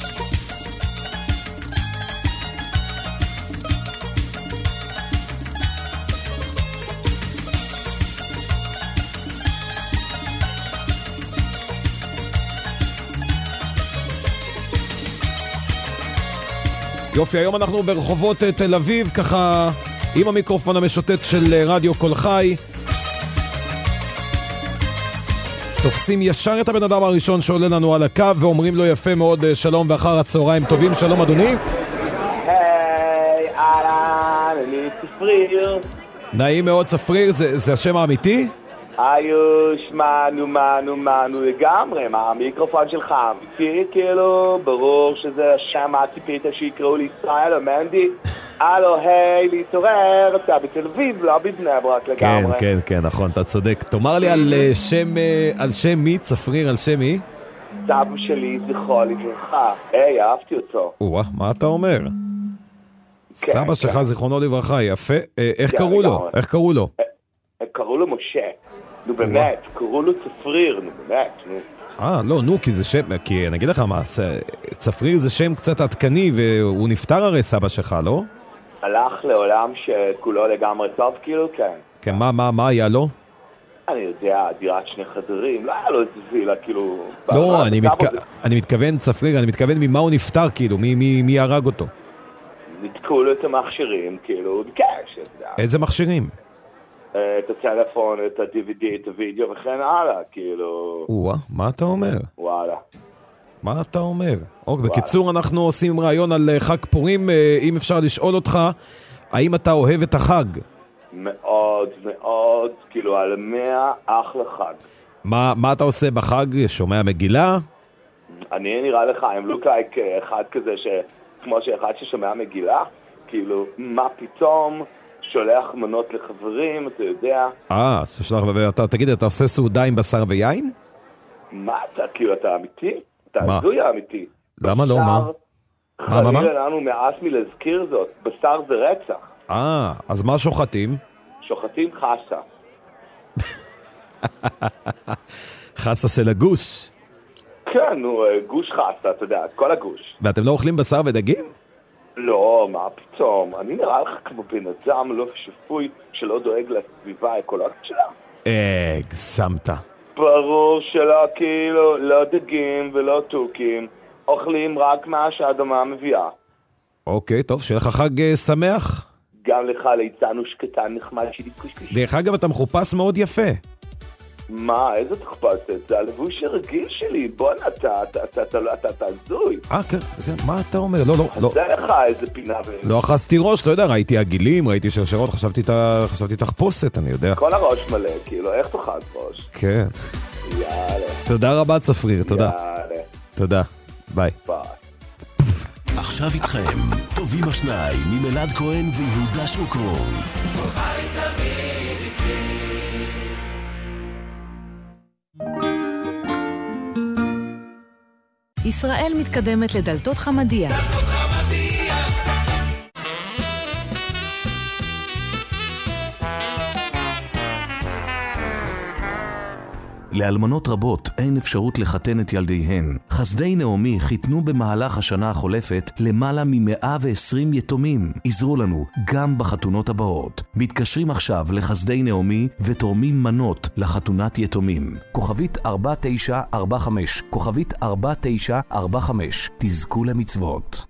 יופי, היום אנחנו ברחובות תל אביב, ככה עם המיקרופון המשוטט של רדיו קול חי. תופסים ישר את הבן אדם הראשון שעולה לנו על הקו ואומרים לו יפה מאוד שלום ואחר הצהריים טובים. שלום אדוני. היי, אהלן, אני צפריר. נעים מאוד צפריר, זה, זה השם האמיתי? איוש, מנו, מנו, מנו לגמרי, מה המיקרופון שלך אמיתי כאילו? ברור שזה השם, מה ציפית שיקראו לי ישראל או מנדי? הלו, היי, להתעורר, אתה בתל אביב, לא בבני ברק לגמרי. כן, כן, כן, נכון, אתה צודק. תאמר לי על שם, על שם מי, צפריר, על שם מי? סבא שלי, זכרו לברכה. היי, אהבתי אותו. וואה, מה אתה אומר? סבא שלך, זיכרונו לברכה, יפה. איך קראו לו? איך קראו לו? קראו לו משה. נו באמת, קראו לו צפריר, נו באמת, נו. אה, לא, נו, כי זה שם, כי אני אגיד לך מה, צפריר זה שם קצת עדכני, והוא נפטר הרי סבא שלך, לא? הלך לעולם שכולו לגמרי טוב, כאילו, כן. כן, מה, מה, מה היה לו? אני יודע, דירת שני חדרים, לא היה לו איזה וילה, כאילו... לא, אני, מתכ... אני מתכוון, צפריר, אני מתכוון ממה הוא נפטר, כאילו, מי, מי, מי הרג אותו? נתקעו לו את המכשירים, כאילו, בקש, אתה יודע. איזה מכשירים? את הטלפון, את ה-די וי די, את הוידאו וכן הלאה, כאילו... וואה, מה אתה אומר? וואלה. מה אתה אומר? אוקיי, בקיצור, אנחנו עושים רעיון על חג פורים, אם אפשר לשאול אותך, האם אתה אוהב את החג? מאוד מאוד, כאילו על מאה אחלה חג. מה, מה אתה עושה בחג? שומע מגילה? אני נראה לך, I'm look like אחד כזה ש... כמו שאחד ששומע מגילה, כאילו, מה פתאום... שולח מנות לחברים, אתה יודע. אה, אתה, תגיד, אתה עושה סעודה עם בשר ויין? מה אתה, כאילו, אתה אמיתי? אתה הזוי האמיתי. למה לא, מה? מה, מה, מה? חלילה לנו מאס מלהזכיר זאת, בשר זה רצח. אה, אז מה שוחטים? שוחטים חסה. חסה של הגוש. כן, נו, גוש חסה, אתה יודע, כל הגוש. ואתם לא אוכלים בשר ודגים? לא, מה פתאום? אני נראה לך כמו בן אדם לא שפוי שלא דואג לסביבה האקולוגית שלה. אה, גזמת. ברור שלא, כאילו, לא דגים ולא טוקים, אוכלים רק מה שהאדמה מביאה. אוקיי, טוב, שיהיה לך חג אה, שמח. גם לך, ליצנוש קטן נחמד שלי קושקוש. דרך אגב, אתה מחופש מאוד יפה. מה, איזה תחפשת? זה הלבוש הרגיל שלי, בוא נה, אתה, אתה, אתה, אתה, אתה, אתה זוי. אה, כן, כן, מה אתה אומר? לא, לא, לא. זה לך איזה פינה. לא אחזתי ראש, אתה יודע, ראיתי עגילים, ראיתי שרשרות, חשבתי תחפושת, אני יודע. כל הראש מלא, כאילו, איך תאכל ראש? כן. יאללה. תודה רבה, צפריר, תודה. יאללה. תודה, ביי. ביי. עכשיו איתכם, טובים השניים, עם אלעד כהן ויהודה שוקרון. ישראל מתקדמת לדלתות חמדיה. דלתות חמדיה. לאלמנות רבות אין אפשרות לחתן את ילדיהן. חסדי נעמי חיתנו במהלך השנה החולפת למעלה מ-מאה ועשרים יתומים. עזרו לנו גם בחתונות הבאות. מתקשרים עכשיו לחסדי נעמי ותורמים מנות לחתונת יתומים. כוכבית ארבע תשע ארבע חמש, כוכבית ארבע תשע ארבע חמש. תזכו למצוות.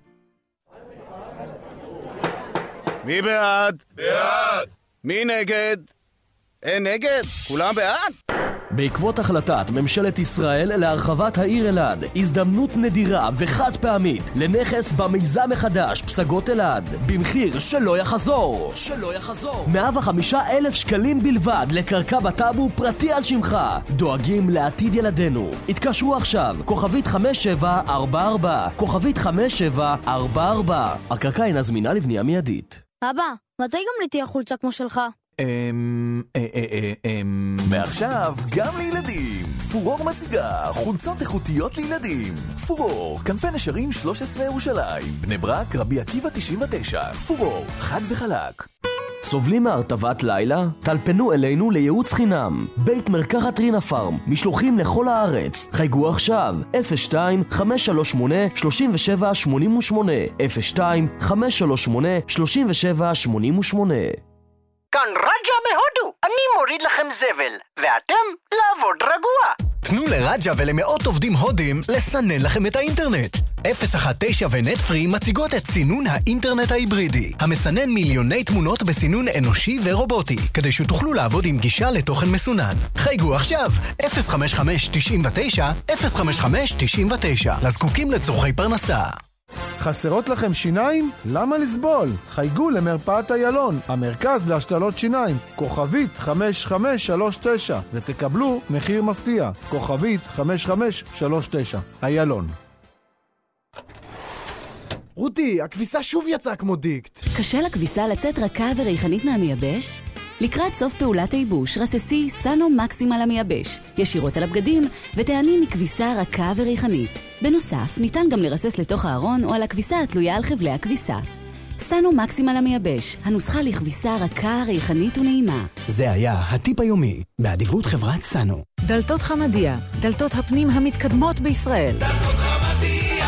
מי בעד? בעד. מי נגד? אין נגד? כולם בעד? בעקבות החלטת ממשלת ישראל להרחבת העיר אלעד, הזדמנות נדירה וחד פעמית לנכס במיזם מחדש פסגות אלעד, במחיר שלא יחזור. שלא יחזור. מאה וחמישה אלף שקלים בלבד לקרקע בטאבו פרטי על שמך. דואגים לעתיד ילדינו. התקשרו עכשיו, כוכבית חמש שבע ארבע ארבע, כוכבית חמש שבע ארבע ארבע. הקרקע אינה זמינה לבנייה מיידית. אבא, מתי גם לי תהיה חולצה כמו שלך? אמ... אמ... מעכשיו גם לילדים. פורור מציגה חולצות איכותיות לילדים. פורור, כנפי נשרים שלוש עשרה ירושלים, בני ברק, רבי עקיבא תשעים ותשע. פורור, חד וחלק. סובלים מהרטבת לילה? טלפנו אלינו לייעוץ חינם. בית מרקחת רינה פארם, משלוחים לכל הארץ. חייגו עכשיו אפס שתיים חמש שלוש שמונה שלוש שבע שמונה שמונה, אפס שתיים חמש שלוש שמונה שלוש שבע שמונה שמונה. כאן רג'ה מהודו, אני מוריד לכם זבל, ואתם לעבוד רגוע. תנו לרג'ה ולמאות עובדים הודים לסנן לכם את האינטרנט. אפס אחת תשע ונטפרי מציגות את סינון האינטרנט ההיברידי, המסנן מיליוני תמונות בסינון אנושי ורובוטי, כדי שתוכלו לעבוד עם גישה לתוכן מסונן. חייגו עכשיו, אפס חמש חמש תשעים ותשע, אפס חמש חמש תשעים ותשע, לזקוקים לצורכי פרנסה. חסרות לכם שיניים? למה לסבול? חייגו למרפאת איילון, המרכז להשתלות שיניים, כוכבית חמש חמש שלוש תשע, ותקבלו מחיר מפתיע, כוכבית חמש חמש שלוש תשע. איילון. רותי, הכביסה שוב יצאה כמו דיקט. קשה לכביסה לצאת רכה וריחנית מהמייבש? לקראת סוף פעולת הייבוש, רססי סנו מקסימל המייבש, ישירות על הבגדים, ותעני מכביסה רכה וריחנית. בנוסף, ניתן גם לרסס לתוך הארון או על הכביסה התלויה על חבלי הכביסה. סנו מקסימל המייבש, הנוסחה לכביסה רכה, ריחנית ונעימה. זה היה הטיפ היומי, באדיבות חברת סנו. דלתות חמדיה, דלתות הפנים המתקדמות בישראל. דלתות חמדיה.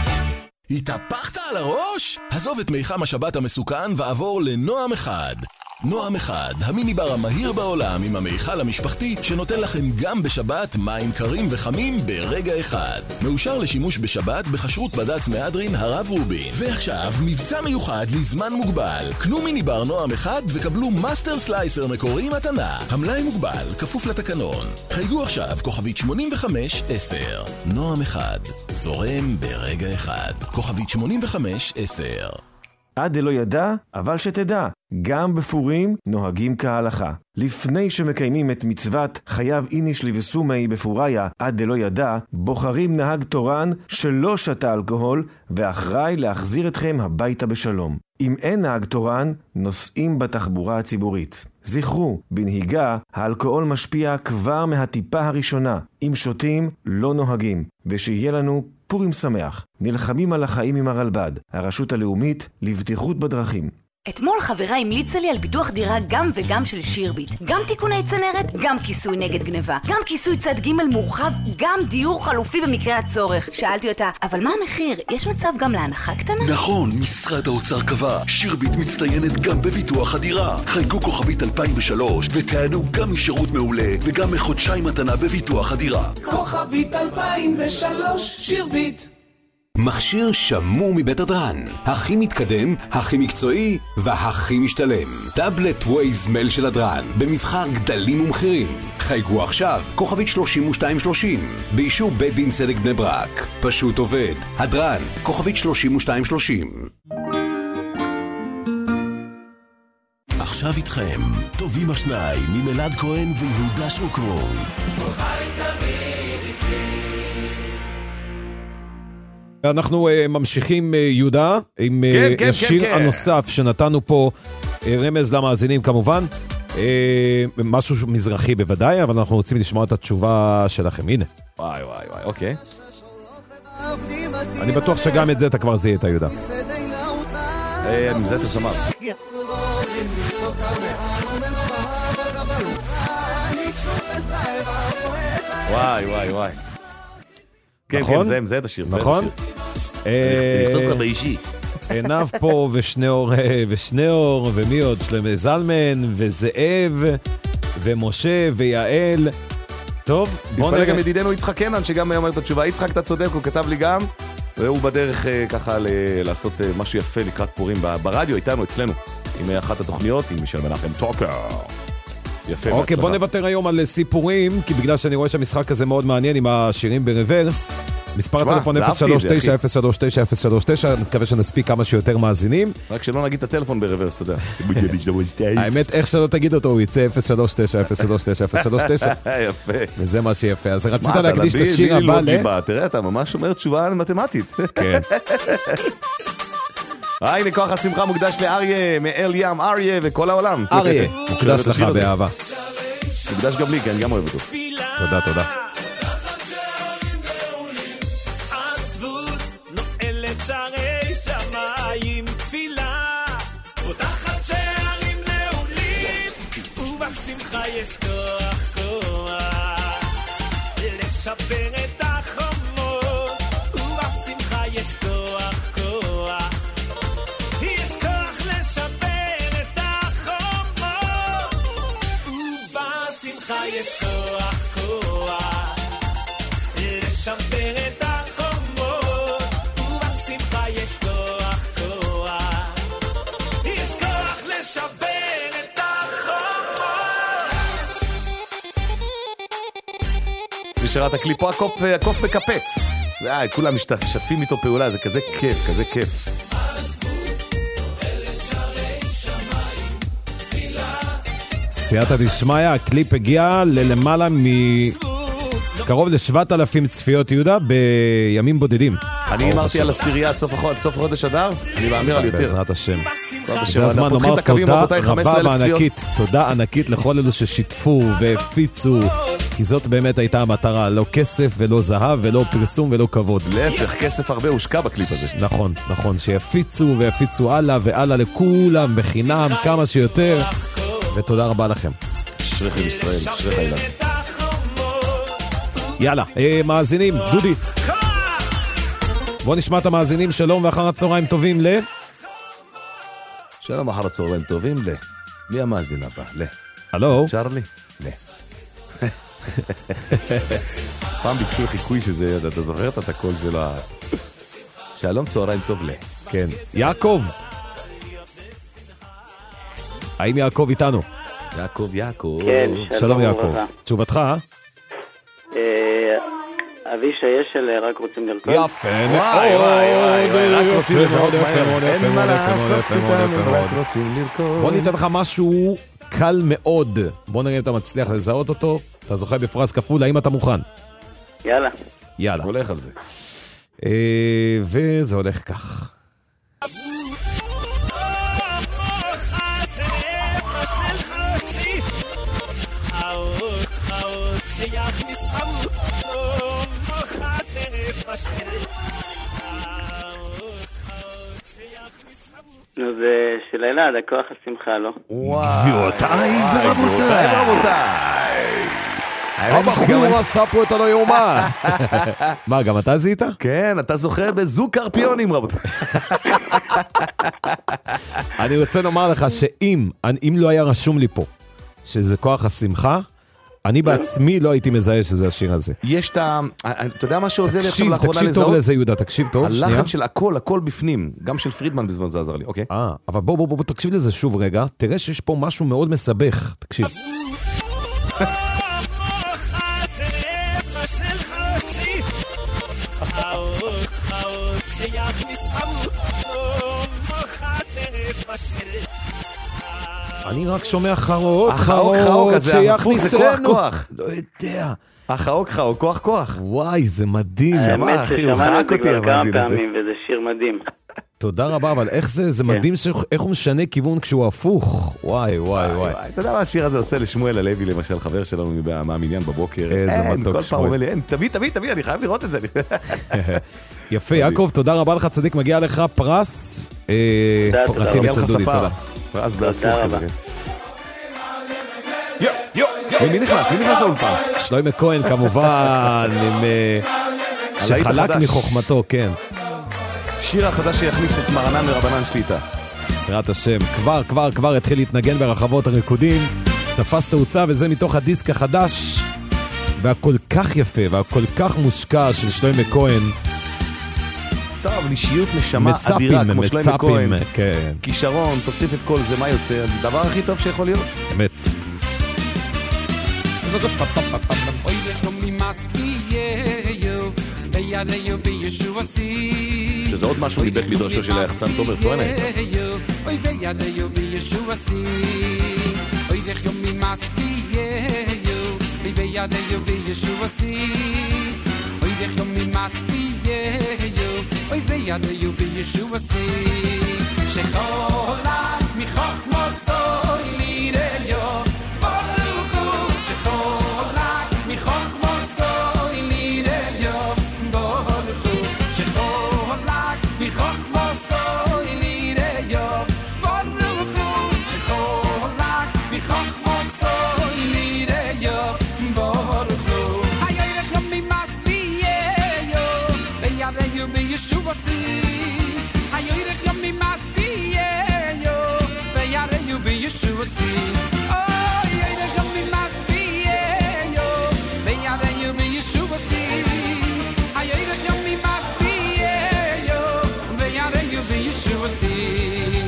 התהפכת על הראש? עזוב את מיחם השבת המסוכן ועבור לנועם אחד. נועם אחד, המיניבר המהיר בעולם עם המיכל המשפחתי שנותן לכם גם בשבת מים קרים וחמים ברגע אחד. מאושר לשימוש בשבת בחשרות בד"ץ מהדרין הרב רובין. ועכשיו מבצע מיוחד לזמן מוגבל. קנו מיניבר נועם אחד וקבלו מאסטר סלייסר מקורי מתנה. המלאי מוגבל, כפוף לתקנון. חייגו עכשיו כוכבית שמונים וחמש עשר. נועם אחד, זורם ברגע אחד. כוכבית שמונים וחמש עשר. עד דלא ידע, אבל שתדע, גם בפורים נוהגים כהלכה. לפני שמקיימים את מצוות חייב איניש לבסומי בפוריה עד דלא ידע, בוחרים נהג תורן שלא שתה אלכוהול ואחראי להחזיר אתכם הביתה בשלום. אם אין נהג תורן, נוסעים בתחבורה הציבורית. זכרו, בנהיגה האלכוהול משפיע כבר מהטיפה הראשונה. אם שותים, לא נוהגים. ושיהיה לנו פורים שמח. נלחמים על החיים עם הרלב"ד, הרשות הלאומית לבטיחות בדרכים. אתמול חברה המליצה לי על ביטוח דירה גם וגם של שירביט. גם תיקוני צנרת, גם כיסוי נגד גניבה. גם כיסוי צד ג' מורחב, גם דיור חלופי במקרה הצורך. שאלתי אותה, אבל מה המחיר? יש מצב גם להנחה קטנה? נכון, משרד האוצר קבע. שירביט מצטיינת גם בביטוח הדירה. חייגו כוכבית אלפיים ושלוש ותענו גם משירות מעולה וגם מחודשיים מתנה בביטוח הדירה. כוכבית אלפיים ושלוש, שירביט. מכשיר שמור מבית הדרן. הכי מתקדם, הכי מקצועי והכי משתלם. טאבלט ווייז מייל של הדרן, במבחר גדלים ומחירים. חייגו עכשיו, כוכבית שלושים ושתיים שלושים, באישור בית דין צדק בני ברק. פשוט עובד. הדרן, כוכבית שלושים ושתיים שלושים. עכשיו איתכם, טובים השניים ממלעד כהן ויהודה שוקרון. אנחנו uh, ממשיכים, uh, יהודה, עם כן, uh, כן, השיר כן, כן. הנוסף שנתנו פה, uh, רמז למאזינים כמובן, uh, משהו מזרחי בוודאי, אבל אנחנו רוצים לשמוע את התשובה שלכם. הנה. וואי וואי וואי, אוקיי. אני בטוח שגם את זה אתה כבר זיהית, יהודה. אה, אני מזהה את הסמר. וואי וואי וואי. כן, כן, זה מזהה את השיר. נכון? אני אכתוב לך באישי. עיניו פה ושניאור, ושניאור, ומי עוד? שלמה זלמן, וזאב, ומשה, ויעל. טוב, בוא נראה. גם ידידנו יצחק קנן, שגם אומר את התשובה. יצחק, אתה צודק, הוא כתב לי גם, והוא בדרך ככה לעשות משהו יפה לקראת פורים ברדיו, איתנו, אצלנו, עם אחת התוכניות, עם מישל מנחם טוקר. יפה, אוקיי, בוא נוותר היום על סיפורים, כי בגלל שאני רואה שהמשחק הזה מאוד מעניין עם השירים ברוורס. מספר הטלפון אפס שלוש תשע אפס שלוש תשע אפס שלוש תשע, אני מקווה שנספיק כמה שיותר מאזינים. רק שלא נגיד את הטלפון ברוורס, אתה יודע. האמת, איך שלא תגיד אותו, הוא יצא אפס שלוש תשע אפס שלוש תשע אפס שלוש תשע. יפה. וזה מה שיפה. אז רצית להקדיש את השיר הבא ל... תראה, אתה ממש אומר תשובה מתמטית. כן. הנה כוח השמחה מוקדש לאריה, מאל ים, אריה וכל העולם. אריה, מוקדש לך באהבה. מוקדש גם לי, כי אני גם אוהב אותו. תודה, תודה. שערי שמיים תפילה פותחת שערים נעולים ובשמחה יש כוח כוח לשבר את החומות ובשמחה יש כוח כוח יש כוח לשבר את החומות ובשמחה יש כוח כוח לשבר את החומות שראת הקליפו הקוף, הקוף מקפץ. אה, כולם משתפים איתו פעולה, זה כזה כיף, כזה כיף. סייעתא דשמיא, הקליפ הגיע ללמעלה מקרוב ל-שבעת אלפים צפיות, יהודה, בימים בודדים. אני אמרתי על הסירייה עד סוף חודש אדר, אני מאמיר על יותר. בעזרת השם. זה הזמן לומר תודה רבה וענקית, תודה ענקית לכל אלו ששיתפו והפיצו, כי זאת באמת הייתה המטרה, לא כסף ולא זהב ולא פרסום ולא כבוד. להפך, כסף הרבה הושקע בקליפ הזה. נכון, נכון, שיפיצו ויפיצו הלאה והלאה לכולם בחינם כמה שיותר, ותודה רבה לכם. אשריך ישראל, אשריך אילן. יאללה, מאזינים, דודי. בוא נשמע את המאזינים, שלום ואחר הצהריים טובים ל... שלום אחר הצהריים טובים ל... מי המאזין הבא? ל... הלו? צ'רלי? ל... פעם ביקשו חיקוי שזה, אתה זוכר את הקול של ה... שלום צהריים טוב ל... כן. יעקב! האם יעקב איתנו? יעקב, יעקב. כן, שלום יעקב. תשובתך? אבישי אשל, רק רוצים לרכוב. יפה, וואי וואי וואי, רק רוצים לזהות מהר. אין מה לעשות איתנו, רק רוצים לרכוב. בוא ניתן לך משהו קל מאוד. בוא נראה אם אתה מצליח לזהות אותו. אתה זוכה בפרס כפול, האם אתה מוכן? יאללה. יאללה. הולך על זה. וזה הולך כך. נו, זה של אלעד, הכוח השמחה, לא? גבירותיי ורבותיי. הבחור עשה פה את הלא יאומן. מה, גם אתה זיהית? כן, אתה זוכר בזוג קרפיונים, רבותיי. אני רוצה לומר לך שאם אם לא היה רשום לי פה שזה כוח השמחה, אני בעצמי לא הייתי מזהה שזה השיר הזה. יש את ה... אתה יודע מה שעוזר לי עכשיו תקשיב, לאחרונה לזהות? תקשיב טוב לזה, יהודה, תקשיב טוב, שנייה. הלחן של הכל, הכל בפנים. גם של פרידמן בזמן זה עזר לי, אוקיי? אה, אבל בוא, בוא, בוא, תקשיב לזה שוב רגע. תראה שיש פה משהו מאוד מסבך. תקשיב. אני רק שומע חרוק, חרוק, שיכניסנו. לא יודע. החרוק, חרוק, כוח, כוח. וואי, זה מדהים. האמת ששמענו את זה כבר כמה פעמים, וזה שיר מדהים. תודה רבה, אבל איך זה, זה מדהים איך הוא משנה כיוון כשהוא הפוך. וואי, וואי, וואי. אתה יודע מה השיר הזה עושה לשמואל הלוי, למשל, חבר שלנו מהמניין בבוקר. איזה מתוק שמואל. תביא, תביא, תביא, אני חייב לראות את זה. יפה, יעקב, תודה רבה לך, צדיק, מגיע לך פרס. פרטים אצל דודי, תודה. פרס בהפוך. יו, יו, יו. מי נכנס? מי נכנס לאולפן? שלמה כהן, כמובן, שחלק מחוכמתו, כן. שיר החדש שיכניס את מרנן ורבנן שליטה. בעזרת השם, כבר, כבר, כבר התחיל להתנגן ברחבות הריקודים, תפס תאוצה, וזה מתוך הדיסק החדש, והכל כך יפה, והכל כך מושקע של שלמה כהן. טוב, אישיות נשמה מצפים, אדירה, כמו שלמה כהן. כן. כישרון, תוסיף את כל זה, מה יוצא? הדבר הכי טוב שיכול להיות. אמת. שזה עוד משהו מבית מדרשו של היחצן תומר כהן. אוי וידיו בישוע סי אוי דחיו ממספיהו אוי וידיו בישוע סי אוי דחיו ממספיהו אוי וידיו בישוע סי שחולה מחוכמתו לידו ברוך שחולה מחוכמתו לידו ברוך שחולה מחוכמתו Yeshua see ayo irech yom mi mas biyo veyare you be Yeshua see oh irech yom mi mas biyo veyare you be Yeshua see ayo irech yom mi mas biyo veyare you be Yeshua see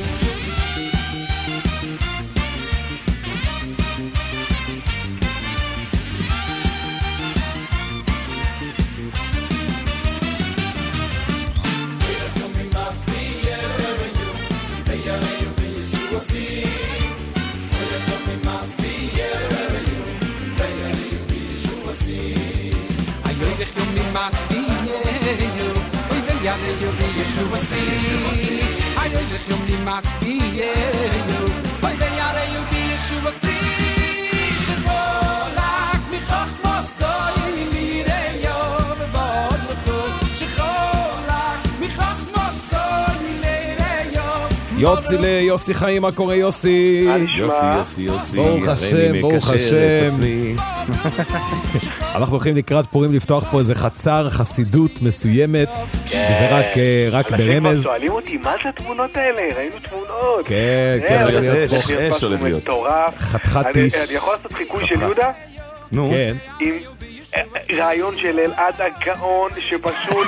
must be you oi veyare you be Yeshua see ayo you must be you oi veyare you be Yeshua see shkolak mi chokhmoso ilire yo bebod lkhu shkolak mi chokhmoso ilire yo יוסי ליוסי חיים, מה קורה יוסי? יוסי, יוסי, יוסי. ברוך השם, ברוך השם. אנחנו הולכים לקראת פורים לפתוח פה איזה חצר חסידות מסוימת, וזה רק, רק ברמז. אנשים כבר שואלים אותי, מה זה התמונות האלה? ראינו תמונות. כן, כן, אש הולך להיות. חתיכת איש. אני יכול לעשות חיקוי של יהודה? נו. כן. עם רעיון של אלעד הגאון, שפשוט...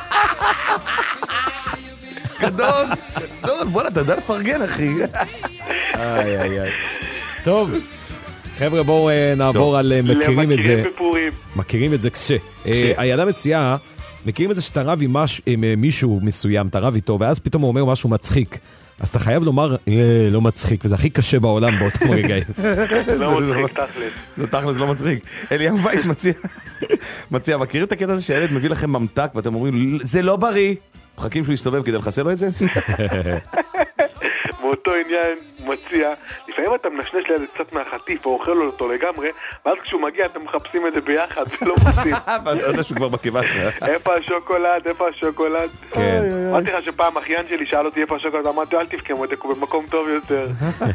גדול, גדול, בוא'נה, אתה יודע לפרגן, אחי. איי, איי, איי. טוב, חבר'ה, בואו נעבור על מכירים את זה. מכירים את זה כש. הילדה מציעה, מכירים את זה שאתה רב עם מישהו מסוים, אתה רב איתו, ואז פתאום הוא אומר משהו מצחיק. אז אתה חייב לומר, אה, לא מצחיק, וזה הכי קשה בעולם באותם רגעים. לא מצחיק, תכלס. לא תכלס, לא מצחיק. אליהו וייס מציע, מציע, מכירים את הקטע הזה שהילד מביא לכם ממתק, ואתם אומרים, זה לא בריא. מחכים שהוא יסתובב כדי לחסל לו את זה? באותו עניין מציע, לפעמים אתה מנשנש ליד קצת מהחטיף או אוכל לו אותו לגמרי, ואז כשהוא מגיע אתם מחפשים את זה ביחד ולא מוצאים. ואתה יודע שהוא כבר בקיבה שלך. איפה השוקולד? איפה השוקולד? כן. אמרתי לך שפעם אחיין שלי שאל אותי איפה השוקולד, אמרתי אל תבכם אותי, הוא במקום טוב יותר.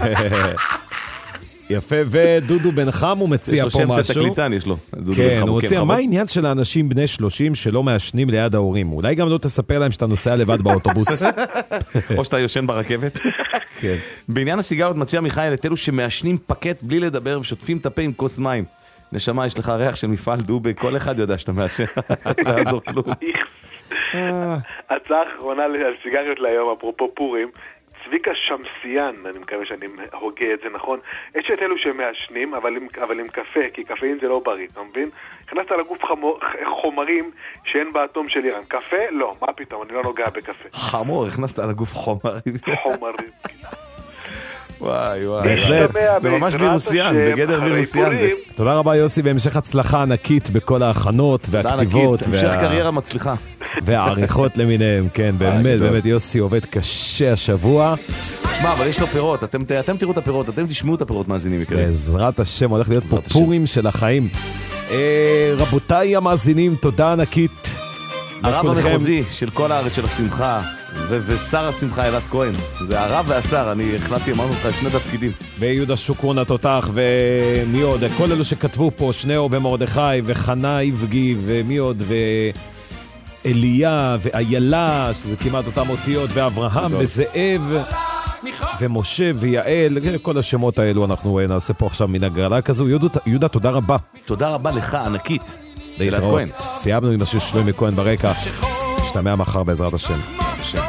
יפה, ודודו בן חם הוא מציע פה משהו. יש לו שם תקליטן, יש לו. כן, הוא מציע, מה העניין של האנשים בני שלושים שלא מעשנים ליד ההורים? אולי גם לא תספר להם שאתה נוסע לבד באוטובוס. או שאתה יושן ברכבת. כן. בעניין הסיגרות מציע מיכאל את אלו שמעשנים פקט בלי לדבר ושוטפים את הפה עם כוס מים. נשמה, יש לך ריח של מפעל דובי, כל אחד יודע שאתה מעשן, לא יעזור כלום. הצעה אחרונה על סיגריות להיום, אפרופו פורים, צביקה שמסיין, אני מקווה שאני הוגה את זה נכון, יש את אלו שמעשנים, אבל עם, אבל עם קפה, כי קפאין זה לא בריא, אתה מבין? הכנסת לגוף חמור, חומרים שאין באטום של איראן. קפה? לא, מה פתאום, אני לא נוגע בקפה. חמור, הכנסת לגוף חומרים. חומרים. וואי וואי. בהחלט. זה ממש וירוסיאן, בגדר וירוסיאן זה. תודה רבה יוסי, והמשך הצלחה ענקית בכל ההכנות והכתיבות. המשך קריירה מצליחה. והעריכות למיניהם, כן, באמת, באמת יוסי עובד קשה השבוע. תשמע, אבל יש לו פירות, אתם תראו את הפירות, אתם תשמעו את הפירות מאזינים יקרים. בעזרת השם, הולך להיות פה פורים של החיים. רבותיי המאזינים, תודה ענקית. הרב המחוזי של כל הארץ של השמחה, ושר השמחה אלעד כהן. זה הרב והשר, אני החלטתי, אמרנו לך, שני תפקידים. ויהודה שוקרון התותח, ומי עוד? כל אלו שכתבו פה, שניאו במרדכי, וחנה יבגי, ומי עוד? ואליה, ואיילה, שזה כמעט אותם אותיות, ואברהם, וזאב, ומשה, ויעל, כל השמות האלו אנחנו נעשה פה עכשיו מן הגרלה כזו. יהודה, תודה רבה. תודה רבה לך, ענקית. אלעד כהן. סיימנו עם השיר שלומי כהן ברקע. נשתמע מחר בעזרת השם. השם.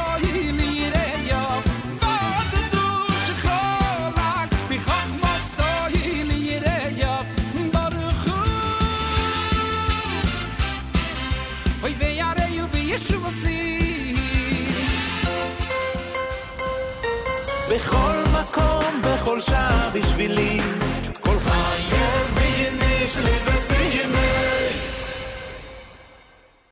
בכל מקום, בכל שעה בשבילי